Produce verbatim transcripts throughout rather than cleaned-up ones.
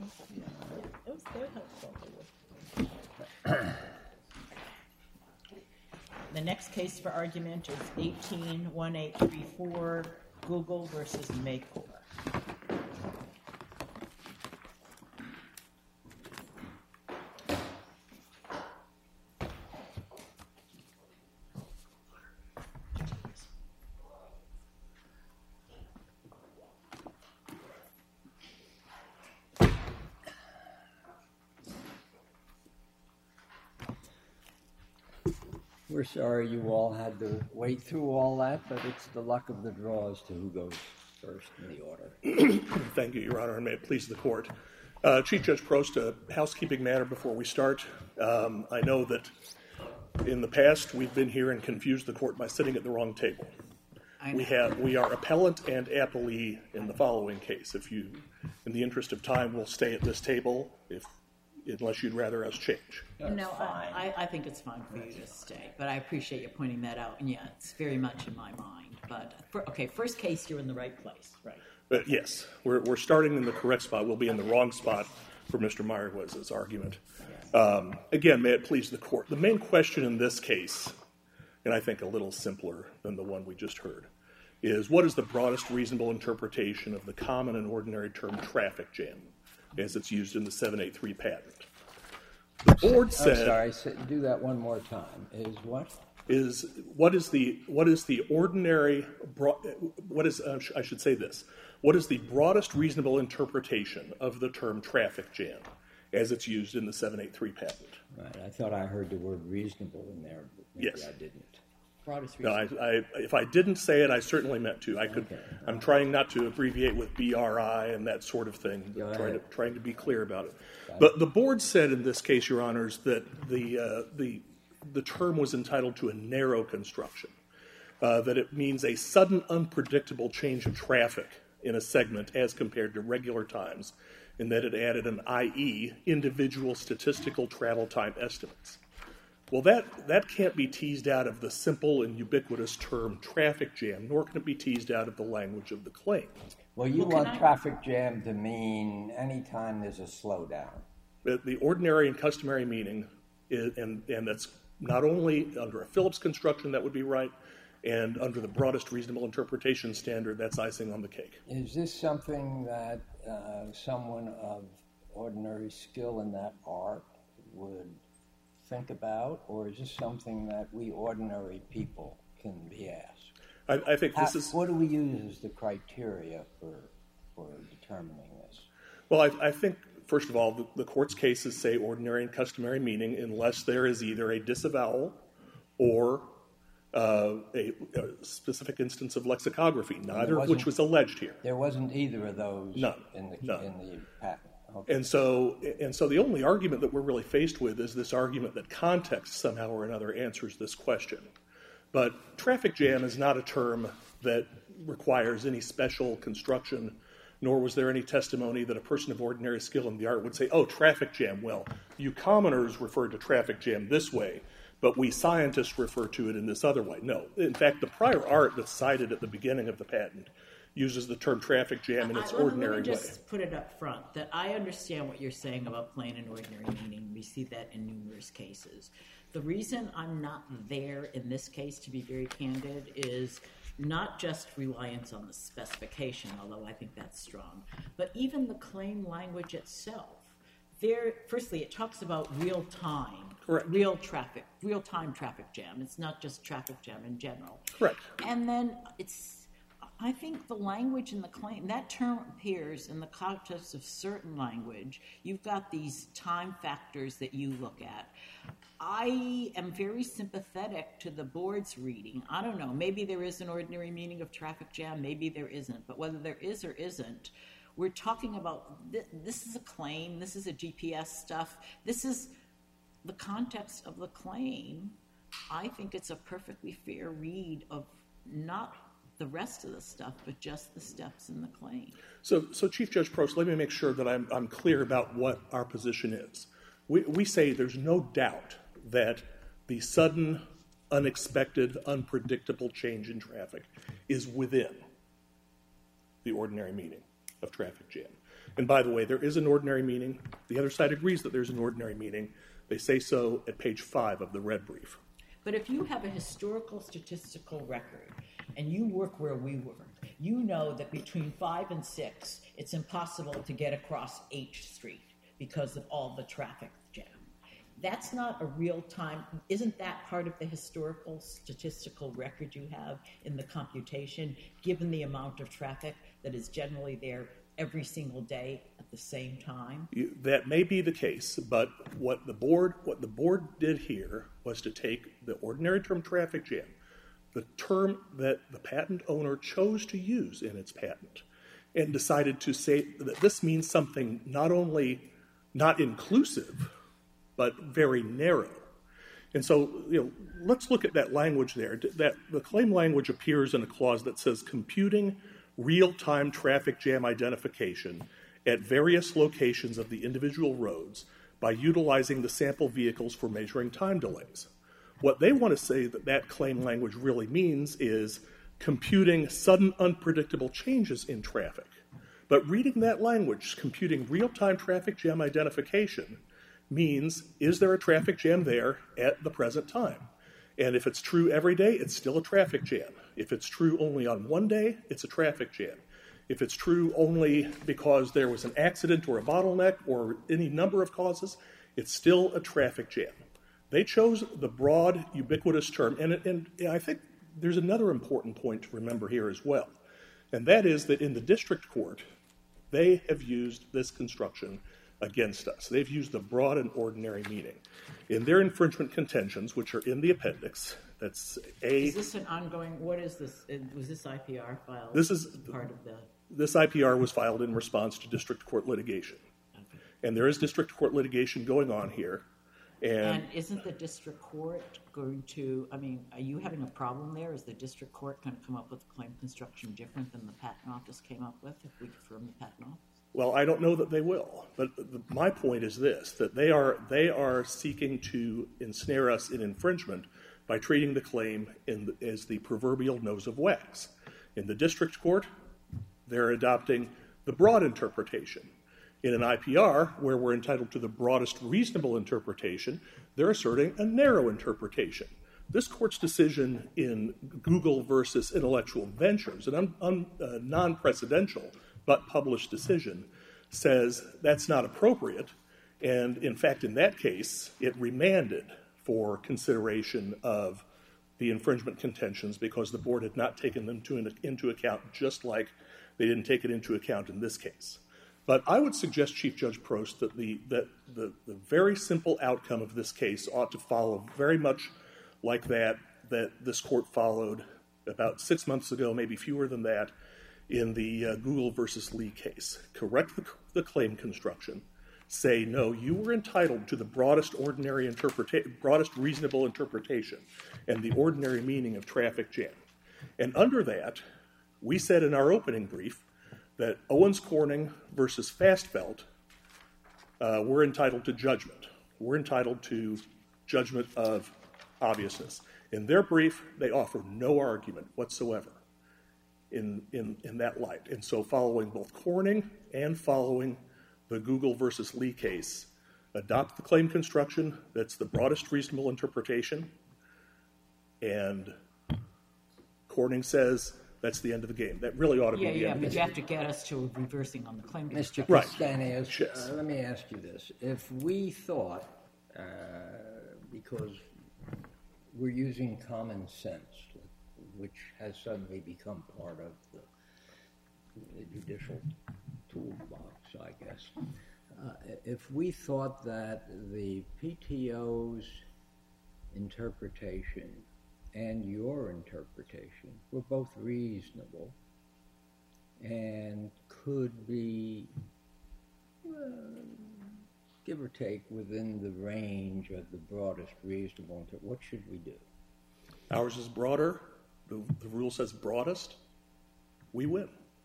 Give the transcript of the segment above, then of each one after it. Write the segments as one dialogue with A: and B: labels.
A: It was very helpful. The next case for argument is eighteen one eight three four, Google versus Maycor.
B: We're sorry you all had to wait through all that, but it's the luck of the draw as to who goes first in the order.
C: Thank you, Your Honor, and may it please the Court. Uh, Chief Judge Prost, a housekeeping matter before we start. Um, I know that in the past we've been here and confused the Court by sitting at the wrong table. We have we are appellant and appellee in the following case. If you, in the interest of time, will stay at this table, if unless you'd rather us change.
A: No, I, I think it's fine for you to stay, but I appreciate you pointing that out. And yeah, it's very much in my mind. But for, okay, first case, you're in the right place, right?
C: But yes, we're we're starting in the correct spot. We'll be in the wrong spot for Mister Meyerowitz' argument. Um, again, may it please the Court. The main question in this case, and I think a little simpler than the one we just heard, is what is the broadest reasonable interpretation of the common and ordinary term traffic jam as it's used in the seven eighty-three patent? The board said...
B: I'm sorry, do that one more time. Is what?
C: Is what is the what is the ordinary what is uh, I should say this what is the broadest reasonable interpretation of the term traffic jam as it's used in the seven eighty-three patent?
B: Right. I thought I heard the word reasonable in there, but maybe
C: yes.
B: I didn't.
A: Broadest
C: no, I, I, if I didn't say it, I certainly meant to. I could. Okay. I'm trying not to abbreviate with B R I and that sort of thing.
B: Go
C: trying
B: ahead.
C: to trying to be clear about it.
B: Got
C: But
B: it.
C: the board said in this case, Your Honors, that the uh, the the term was entitled to a narrow construction, uh, that it means a sudden, unpredictable change of traffic in a segment as compared to regular times, and that it added an that is, individual statistical travel time estimates. Well, that, that can't be teased out of the simple and ubiquitous term traffic jam, nor can it be teased out of the language of the claim.
B: Well, you
A: Well,
B: want
A: can I-
B: traffic jam to mean any time there's a slowdown.
C: The, the ordinary and customary meaning, is, and, and that's not only under a Phillips construction that would be right, and under the broadest reasonable interpretation standard, that's icing on the cake.
B: Is this something that uh, someone of ordinary skill in that art would think about, or is this something that we ordinary people can be asked?
C: I, I think this
B: How,
C: is...
B: What do we use as the criteria for for determining this?
C: Well, I, I think, first of all, the, the court's cases say ordinary and customary meaning unless there is either a disavowal or uh, a, a specific instance of lexicography, neither of which was alleged here.
B: There wasn't either of those
C: None.
B: in the
C: None.
B: in the patent. Okay.
C: And so, and so the only argument that we're really faced with is this argument that context somehow or another answers this question. But traffic jam is not a term that requires any special construction, nor was there any testimony that a person of ordinary skill in the art would say, oh, traffic jam, well, you commoners refer to traffic jam this way, but we scientists refer to it in this other way. No. In fact, the prior art that's cited at the beginning of the patent uses the term traffic jam in its
A: I,
C: ordinary
A: let me
C: way.
A: just put it up front that I understand what you're saying about plain and ordinary meaning. We see that in numerous cases. The reason I'm not there in this case, to be very candid, is not just reliance on the specification, although I think that's strong, but even the claim language itself. There, firstly, it talks about real time,
C: Correct.
A: real traffic, real time traffic jam. It's not just traffic jam in general.
C: Correct.
A: And then it's, I think the language in the claim, that term appears in the context of certain language. You've got these time factors that you look at. I am very sympathetic to the board's reading. I don't know, maybe there is an ordinary meaning of traffic jam, maybe there isn't. But whether there is or isn't, we're talking about, th- this is a claim, this is a G P S stuff, this is the context of the claim. I think it's a perfectly fair read of not the rest of the stuff, but just the steps in the claim.
C: So, so Chief Judge Prost, let me make sure that I'm, I'm clear about what our position is. We, we say there's no doubt that the sudden, unexpected, unpredictable change in traffic is within the ordinary meaning of traffic jam. And by the way, there is an ordinary meaning. The other side agrees that there's an ordinary meaning. They say so at page five of the red brief.
A: But if you have a historical statistical record and you work where we work, you know that between five and six, it's impossible to get across H Street because of all the traffic jam. That's not a real time. Isn't that part of the historical statistical record you have in the computation, given the amount of traffic that is generally there every single day at the same time?
C: You, that may be the case, but what the board what the board did here was to take the ordinary term traffic jam, the term that the patent owner chose to use in its patent, and decided to say that this means something not only not inclusive, but very narrow. And so, you know, let's look at that language there. That the claim language appears in a clause that says computing real-time traffic jam identification at various locations of the individual roads by utilizing the sample vehicles for measuring time delays. What they want to say that that claim language really means is computing sudden unpredictable changes in traffic. But reading that language, computing real-time traffic jam identification, means, is there a traffic jam there at the present time? And if it's true every day, it's still a traffic jam. If it's true only on one day, it's a traffic jam. If it's true only because there was an accident or a bottleneck or any number of causes, it's still a traffic jam. They chose the broad, ubiquitous term, and, and I think there's another important point to remember here as well, and that is that in the district court, they have used this construction against us. They've used the broad and ordinary meaning. In their infringement contentions, which are in the appendix, that's A...
A: Is this an ongoing, what is this, was this I P R filed?
C: This is
A: part of the...
C: This I P R was filed in response to district court litigation. Okay. And there is district court litigation going on here. And,
A: and isn't the district court going to, I mean, are you having a problem there? Is the district court going to come up with a claim construction different than the patent office came up with if we confirm the patent office?
C: Well, I don't know that they will. But the, my point is this, that they are, they are seeking to ensnare us in infringement by treating the claim in the, as the proverbial nose of wax. In the district court, they're adopting the broad interpretation. In an I P R, where we're entitled to the broadest reasonable interpretation, they're asserting a narrow interpretation. This court's decision in Google versus Intellectual Ventures, an un, un, uh, non-precedential but published decision, says that's not appropriate. And in fact, in that case, it remanded for consideration of the infringement contentions because the board had not taken them to, into account, just like they didn't take it into account in this case. But I would suggest, Chief Judge Prost, that the that the, the very simple outcome of this case ought to follow very much like that that this court followed about six months ago, maybe fewer than that, in the uh, Google versus Lee case. Correct the, the claim construction. Say, no, you were entitled to the broadest ordinary interpretation, broadest reasonable interpretation, and the ordinary meaning of traffic jam. And under that, we said in our opening brief that Owens Corning versus Fastfelt, uh, we're entitled to judgment. We're entitled to judgment of obviousness. In their brief, they offer no argument whatsoever in, in, in that light. And so following both Corning and following the Google versus Lee case, adopt the claim construction that's the broadest reasonable interpretation, and Corning says that's the end of the game. That really ought to
A: yeah,
C: be the
A: yeah,
C: end of the game.
A: Yeah, but you have to get us to reversing on the claim
B: Mister
A: construction.
B: Castaneous,
C: Right. Yes.
B: uh, let me ask you this. If we thought, uh, because we're using common sense, which has suddenly become part of the, the judicial toolbox, I guess, uh, if we thought that the P T O's interpretation and your interpretation were both reasonable and could be, uh, give or take, within the range of the broadest reasonable, what should we do?
C: Ours is broader. The, the rule says broadest. We win.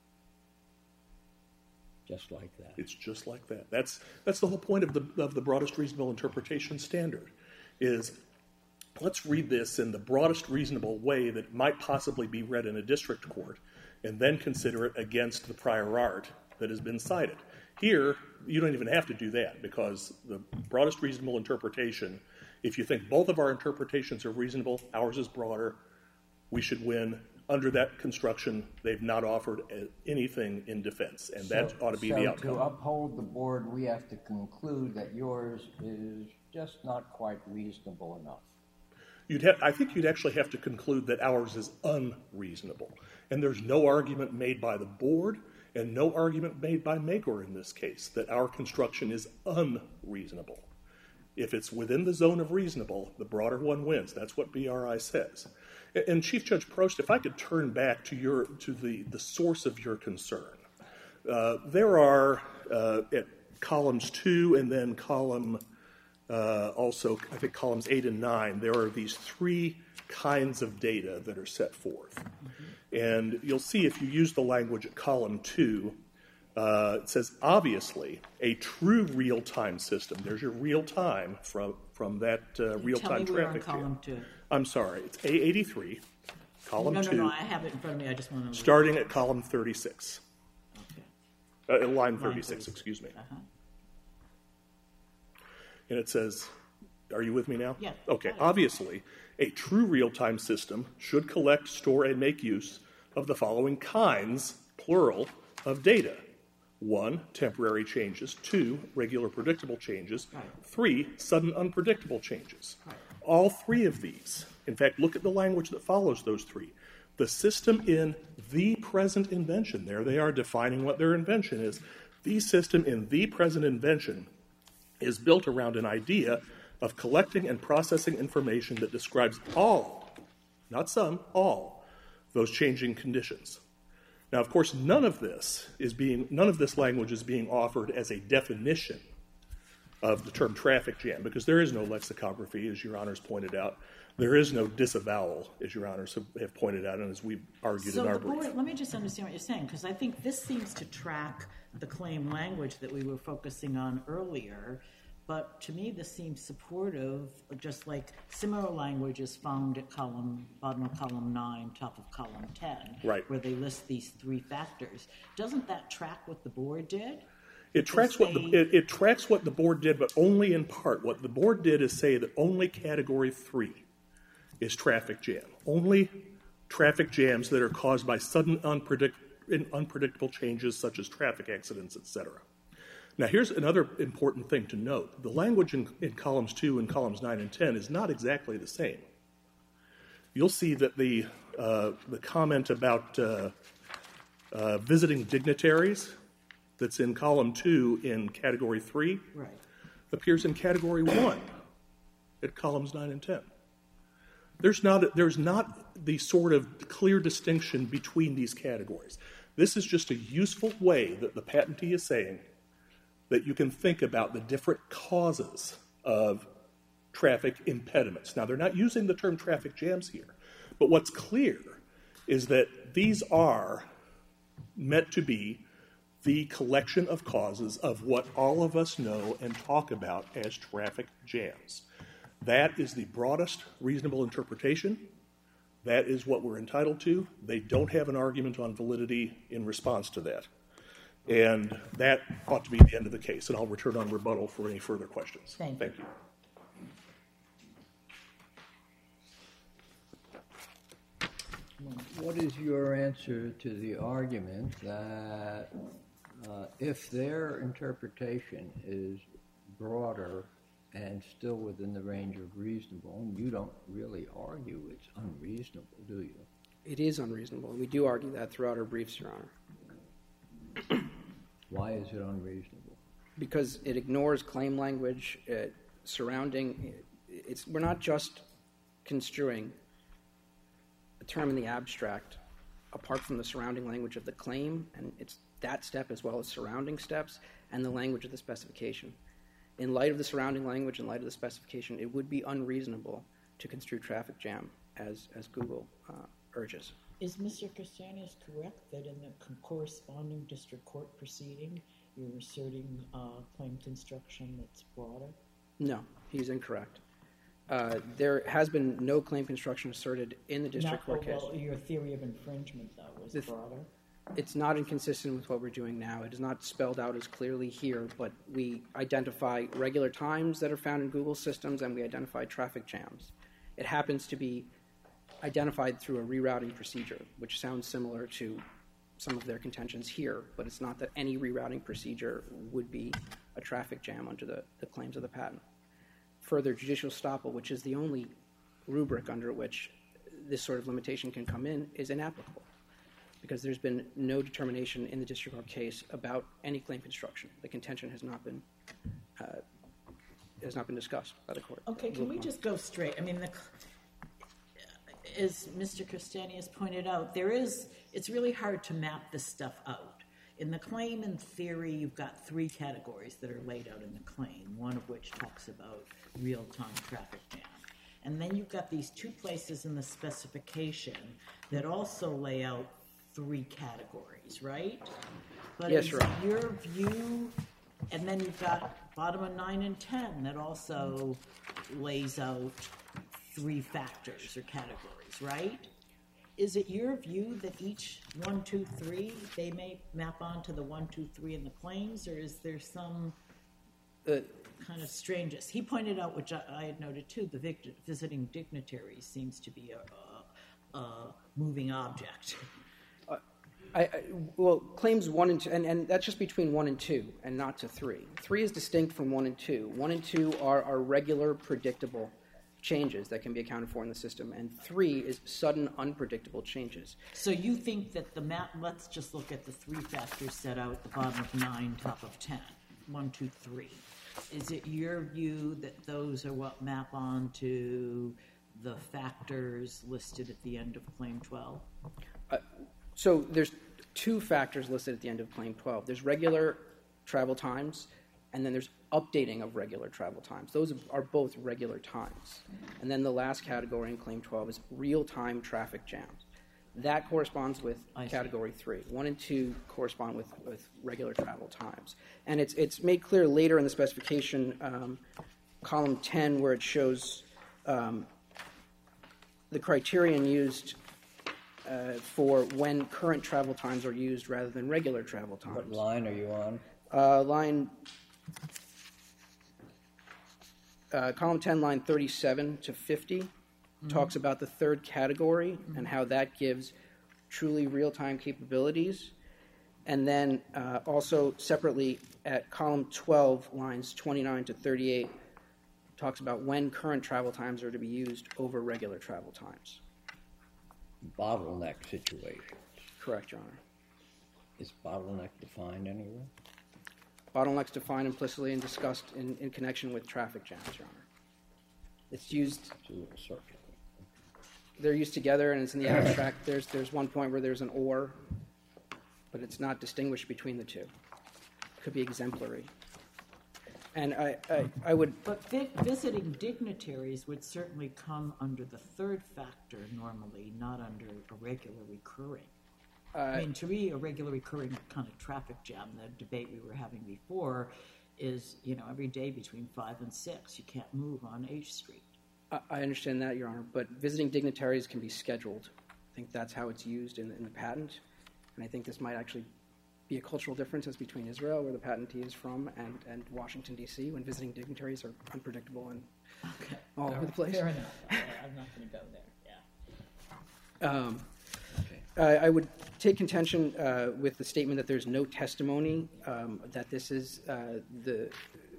B: Just like that.
C: It's just like that. That's that's the whole point of the of the broadest reasonable interpretation standard, is let's read this in the broadest reasonable way that might possibly be read in a district court, and then consider it against the prior art that has been cited. Here, you don't even have to do that because the broadest reasonable interpretation, if you think both of our interpretations are reasonable, ours is broader, we should win. Under that construction, they've not offered anything in defense, and that
B: so,
C: ought to be
B: so
C: the outcome.
B: To uphold the board, we have to conclude that yours is just not quite reasonable enough.
C: You'd have, I think you'd actually have to conclude that ours is unreasonable. And there's no argument made by the board and no argument made by Magor in this case that our construction is unreasonable. If it's within the zone of reasonable, the broader one wins. That's what B R I says. And Chief Judge Prost, if I could turn back to your to the, the source of your concern. Uh, there are, uh, at columns two and then column, uh, also, I think columns eight and nine, there are these three kinds of data that are set forth. Mm-hmm. And you'll see if you use the language at column two, uh, it says, obviously, a true real-time system. There's your real-time from, from that uh, real-time
A: traffic jam. Tell me we're on column two.
C: I'm sorry, it's A eighty-three, column
A: no, no,
C: two.
A: No, no, I have it in front of me. I just want to...
C: Starting at column thirty-six.
A: Okay.
C: Uh, line thirty-six, excuse me.
A: Uh-huh.
C: And it says, are you with me now?
A: Yeah.
C: Okay, obviously, a true real-time system should collect, store, and make use of the following kinds, plural, of data. One, temporary changes. Two, regular predictable changes.
A: Right.
C: Three, sudden unpredictable changes.
A: Right.
C: All three of these, in fact, look at the language that follows those three. The system in the present invention, there they are defining what their invention is. The system in the present invention is built around an idea of collecting and processing information that describes all, not some, all, those changing conditions. Now, of course, none of this is being, none of this language is being offered as a definition of the term traffic jam, because there is no lexicography, as Your Honors pointed out. There is no disavowal, as Your Honors have, have pointed out, and as we've argued
A: so
C: in our
A: the board,
C: brief.
A: let me just understand what you're saying, because I think this seems to track the claim language that we were focusing on earlier, but to me this seems supportive, just like similar language is found at column, bottom of column nine, top of column ten,
C: right,
A: where they list these three factors. Doesn't that track what the board did?
C: It tracks what the it, it tracks what the board did, but only in part. What the board did is say that only category three is traffic jam. Only traffic jams that are caused by sudden unpredict, unpredictable changes such as traffic accidents, et cetera. Now, here's another important thing to note. The language in, in columns two and columns nine and ten is not exactly the same. You'll see that the, uh, the comment about uh, uh, visiting dignitaries that's in column two in category three
A: right.
C: appears in category one at columns nine and ten. There's not, there's not the sort of clear distinction between these categories. This is just a useful way that the patentee is saying that you can think about the different causes of traffic impediments. Now, they're not using the term traffic jams here, but what's clear is that these are meant to be the collection of causes of what all of us know and talk about as traffic jams. That is the broadest reasonable interpretation. That is what we're entitled to. They don't have an argument on validity in response to that. And that ought to be the end of the case, and I'll return on rebuttal for any further questions.
A: Thank you.
C: Thank you.
B: What is your answer to the argument that uh, if their interpretation is broader and still within the range of reasonable, and you don't really argue it's unreasonable, do you?
D: It is unreasonable, and we do argue that throughout our briefs, Your Honor.
B: Why is it unreasonable?
D: Because it ignores claim language uh, surrounding. It's we're not just construing a term in the abstract apart from the surrounding language of the claim, and it's that step as well as surrounding steps and the language of the specification. In light of the surrounding language, in light of the specification, it would be unreasonable to construe traffic jam as, as Google uh, urges.
A: Is Mister Castanis correct that in the corresponding district court proceeding, you're asserting uh, claim construction that's broader?
D: No, he's incorrect. Uh, there has been no claim construction asserted in the district
A: Not,
D: court
A: well,
D: case.
A: your theory of infringement, though, was
D: The th-
A: broader?
D: it's not inconsistent with what we're doing now. It is not spelled out as clearly here, but we identify regular times that are found in Google systems, and we identify traffic jams. It happens to be identified through a rerouting procedure, which sounds similar to some of their contentions here, but it's not that any rerouting procedure would be a traffic jam under the, the claims of the patent. Further, judicial estoppel, which is the only rubric under which this sort of limitation can come in, is inapplicable, because there's been no determination in the district court case about any claim construction. The contention has not been uh, has not been discussed by the court.
A: Okay, can we just go straight? I mean, the, as Mister Castani has pointed out, there is, it's really hard to map this stuff out. In the claim, in theory, you've got three categories that are laid out in the claim, one of which talks about real-time traffic jam. And then you've got these two places in the specification that also lay out three categories, right? But
D: yes,
A: is
D: right.
A: your view, and then you've got bottom of nine and ten that also lays out three factors or categories, right? Is it your view that each one, two, three, they may map onto the one, two, three in the claims, or is there some uh, kind of strangeness? He pointed out, which I, I had noted too, the vict- visiting dignitary seems to be a, a, a moving object.
D: Uh, I, I, well, claims one and two, and, and that's just between one and two, and not to three. Three is distinct from one and two. One and two are, are regular, predictable changes that can be accounted for in the system, and three is sudden, unpredictable changes.
A: So you think that the map, let's just look at the three factors set out at the bottom of nine, top of ten, one, two, three. Is it your view that those are what map on to the factors listed at the end of Claim twelve?
D: Uh, so there's two factors listed at the end of Claim twelve. There's regular travel times, and then there's updating of regular travel times. Those are both regular times. And then the last category in Claim twelve is real-time traffic jams. That corresponds with
A: I
D: Category see. three. One and two correspond with, with regular travel times. And it's, it's made clear later in the specification, um, column ten, where it shows um, the criterion used uh, for when current travel times are used rather than regular travel times.
B: What line are you on?
D: Uh, line... Uh, column ten, line thirty-seven to fifty, mm-hmm. talks about the third category mm-hmm. and how that gives truly real-time capabilities. And then uh, also separately at column twelve, lines twenty-nine to thirty-eight, talks about when current travel times are to be used over regular travel times.
B: Bottleneck situations.
D: Correct, Your Honor.
B: Is bottleneck defined anywhere?
D: Bottlenecks defined implicitly and discussed in, in connection with traffic jams, Your Honor. It's used...
B: It's a little circular.
D: They're used together, and it's in the abstract. There's, there's one point where there's an or, but it's not distinguished between the two. It could be exemplary. And I, I, I would...
A: But vi- visiting dignitaries would certainly come under the third factor normally, not under a regular recurring.
D: Uh,
A: I mean, to me, a regular recurring kind of traffic jam, the debate we were having before, is, you know, every day between five and six, you can't move on H Street.
D: I, I understand that, Your Honor, but visiting dignitaries can be scheduled. I think that's how it's used in, in the patent, and I think this might actually be a cultural difference as between Israel, where the patentee is from, and, and Washington, D C, when visiting dignitaries are unpredictable and
A: okay.
D: all over the place.
A: Fair enough. I'm not going to go there, yeah.
D: Um, Uh, I would take contention uh, with the statement that there's no testimony um, that this is uh, the,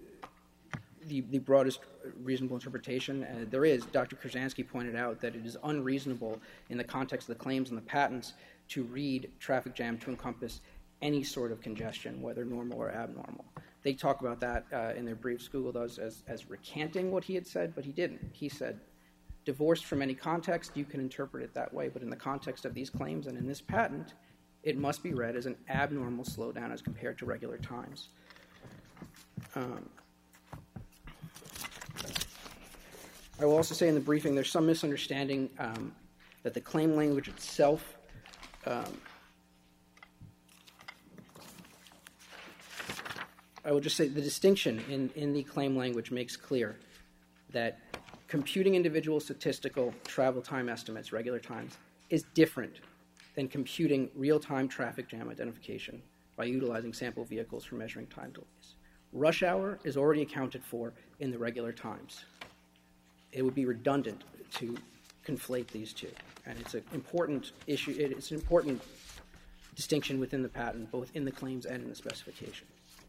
D: the the broadest reasonable interpretation. Uh, there is. Doctor Krzansky pointed out that it is unreasonable in the context of the claims and the patents to read traffic jam to encompass any sort of congestion, whether normal or abnormal. They talk about that uh, in their briefs. Google does as, as recanting what he had said, but he didn't. He said, divorced from any context, you can interpret it that way, but in the context of these claims and in this patent, it must be read as an abnormal slowdown as compared to regular times. Um, I will also say in the briefing there's some misunderstanding um, that the claim language itself um, I will just say the distinction in, in the claim language makes clear that computing individual statistical travel time estimates, regular times, is different than computing real-time traffic jam identification by utilizing sample vehicles for measuring time delays. Rush hour is already accounted for in the regular times. It would be redundant to conflate these two, and it's an important issue. It's an important distinction within the patent, both in the claims and in the specification.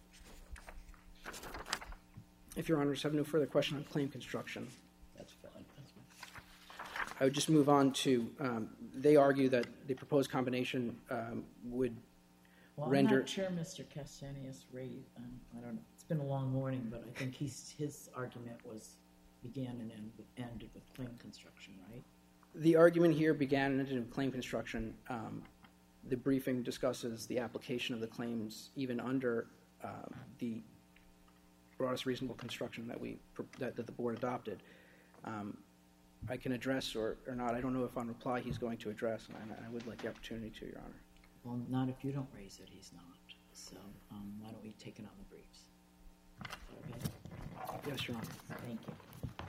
D: If Your Honors have no further question on claim construction,
B: That's fine.
D: I would just move on to, um, they argue that the proposed combination um, would
E: Well,
D: render...
E: I'm not sure Mister Castaneous raised, um, I don't know, it's been a long morning, but I think he's, his argument was began and end, ended with claim construction, right?
D: The argument here began and ended in claim construction. Um, the briefing discusses the application of the claims even under uh, the broadest reasonable construction that we that, that the board adopted. Um, I can address or, or not. I don't know if on reply he's going to address, and I, I would like the opportunity to, Your Honor.
E: Well, not if you don't raise it, he's not. So um, why don't we take it on the briefs? Okay?
D: Yes, Your Honor.
E: Thank you.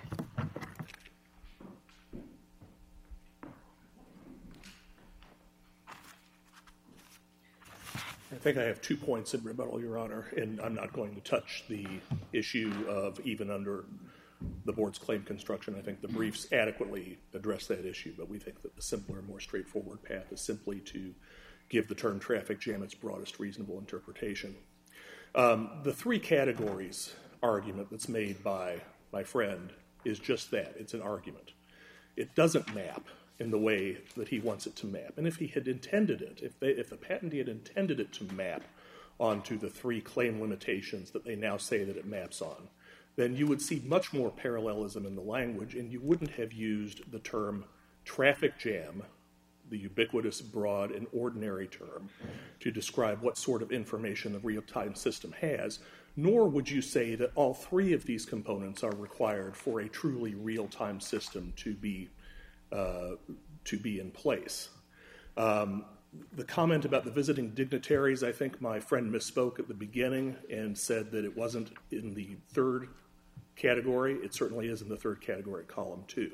C: I think I have two points in rebuttal, Your Honor, and I'm not going to touch the issue of even under the board's claim construction. I think the briefs adequately address that issue, but we think that the simpler, more straightforward path is simply to give the term traffic jam its broadest reasonable interpretation. Um, the three categories argument that's made by my friend is just that. It's an argument. It doesn't map in the way that he wants it to map. And if he had intended it, if, they, if the patentee had intended it to map onto the three claim limitations that they now say that it maps on, then you would see much more parallelism in the language, and you wouldn't have used the term traffic jam, the ubiquitous, broad, and ordinary term, to describe what sort of information the real-time system has, nor would you say that all three of these components are required for a truly real-time system to be Uh, to be in place. Um, the comment about the visiting dignitaries, I think my friend misspoke at the beginning and said that it wasn't in the third category. It certainly is in the third category, column two.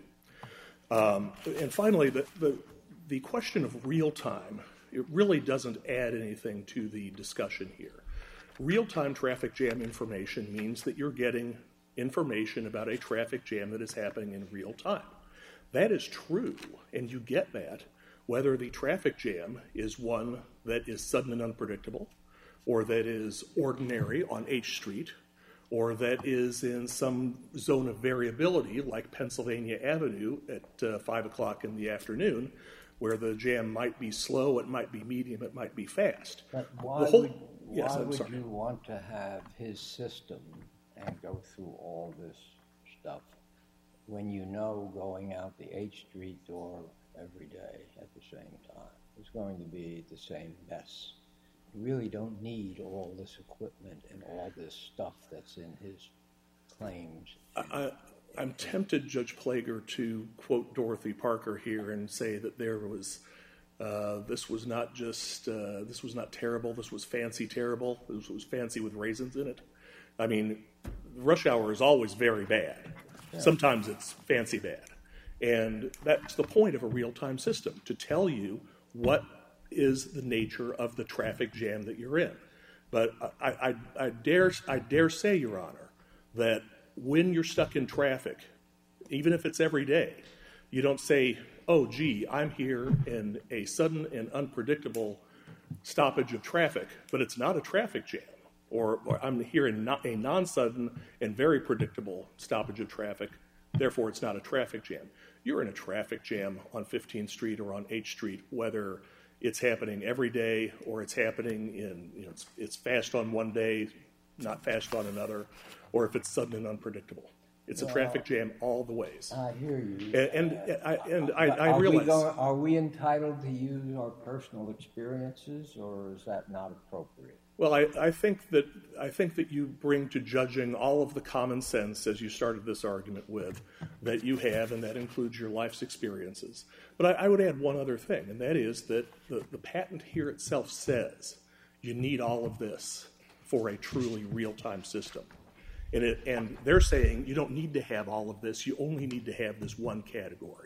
C: Um, and finally, the, the, the question of real time, it really doesn't add anything to the discussion here. Real-time traffic jam information means that you're getting information about a traffic jam that is happening in real time. That is true, and you get that whether the traffic jam is one that is sudden and unpredictable, or that is ordinary on H Street, or that is in some zone of variability like Pennsylvania Avenue at uh, five o'clock in the afternoon, where the jam might be slow, it might be medium, it might be fast.
B: But why
C: the whole,
B: would,
C: yes,
B: why
C: I'm
B: would
C: sorry.
B: you want to have his system and go through all this stuff when you know going out the H Street door every day at the same time is going to be the same mess? You really don't need all this equipment and all this stuff that's in his claims.
C: I, I, I'm tempted, Judge Plager, to quote Dorothy Parker here and say that there was, uh, this was not just, uh, this was not terrible, this was fancy terrible, this was fancy with raisins in it. I mean, rush hour is always very bad. Yeah. Sometimes it's fancy bad. And that's the point of a real-time system, to tell you what is the nature of the traffic jam that you're in. But I, I, I, dare, I dare say, Your Honor, that when you're stuck in traffic, even if it's every day, you don't say, oh, gee, I'm here in a sudden and unpredictable stoppage of traffic, but it's not a traffic jam. Or, or I'm here in not a non-sudden and very predictable stoppage of traffic, therefore it's not a traffic jam. You're in a traffic jam on fifteenth Street or on H Street, whether it's happening every day or it's happening in, you know, it's, it's fast on one day, not fast on another, or if it's sudden and unpredictable. It's well, a traffic jam all the ways.
B: I hear you.
C: And, and, uh, I, and I, I
B: are
C: realize...
B: We going, are we entitled to use our personal experiences, or is that not appropriate?
C: Well, I, I think that I think that you bring to judging all of the common sense, as you started this argument with, that you have, and that includes your life's experiences. But I, I would add one other thing, and that is that the, the patent here itself says you need all of this for a truly real-time system. And, it, and they're saying you don't need to have all of this, you only need to have this one category.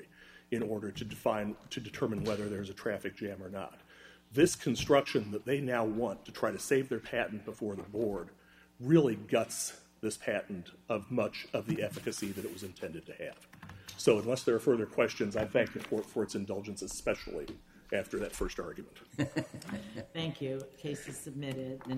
C: in order to define, to determine whether there's a traffic jam or not. This construction that they now want to try to save their patent before the board really guts this patent of much of the efficacy that it was intended to have. So unless there are further questions, I thank the court for its indulgence, especially after that first argument.
E: Thank you. Case is submitted.